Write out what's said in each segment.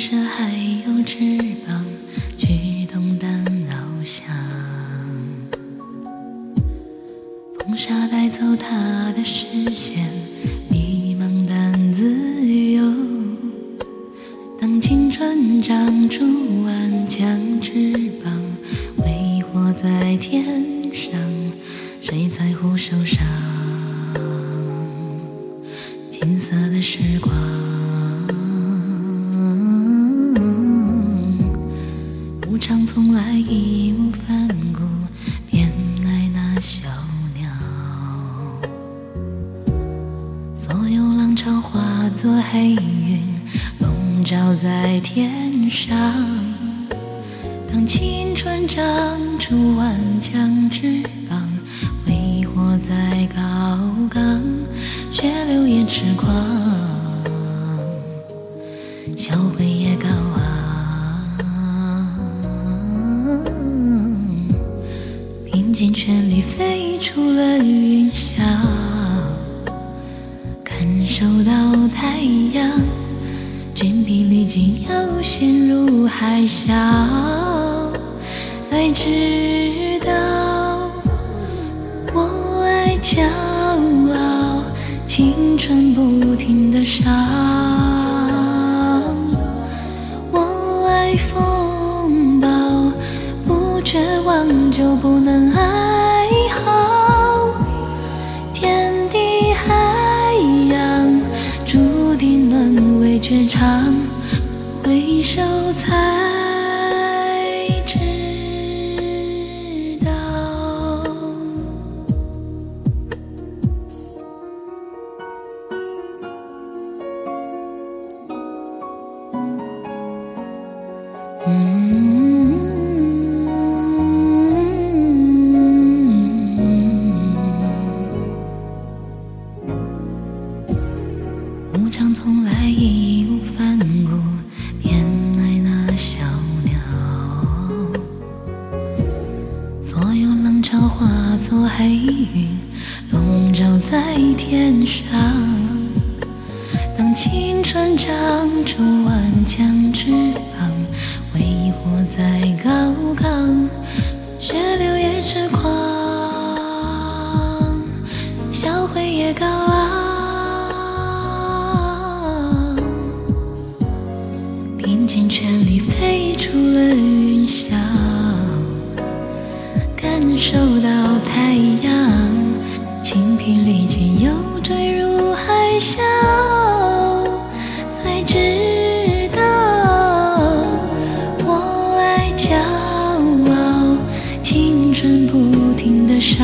舍还有翅膀去动弹翱翔，风沙带走他的视线，迷茫但自由。当青春长出顽强翅膀，挥霍在天上，谁在乎受伤？金色的时光，无常从来义无反顾，偏爱那小鸟。所有浪潮化作黑云，笼罩在天上。当青春长出顽强翅膀，挥霍在高岗，血流也痴狂，笑会也高昂，拼尽全力飞出了云霄，感受到太阳筋疲力尽又陷入海啸，才知道我爱骄傲，青春不停地烧，我爱风暴，不绝望就不能哀嚎。天地海洋注定沦为绝唱，回首才知道。无常从来义无反顾，偏爱那小鸟。所有浪潮化作黑云，笼罩在天上。当青春长出顽强翅膀，挥霍在高岗，血流也痴狂，笑会也高昂，拼尽全力飞出了云霄，感受到太阳筋疲力尽又坠入海啸，才知道我爱骄傲，青春不停地烧，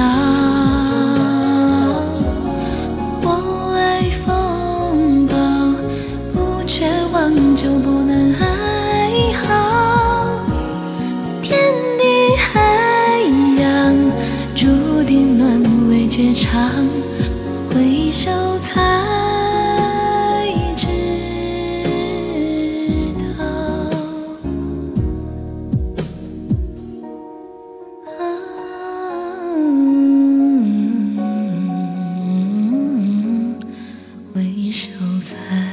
我爱风暴，不绝望就不能哀嚎。天地海洋注定沦为绝唱，回首才知道。回首才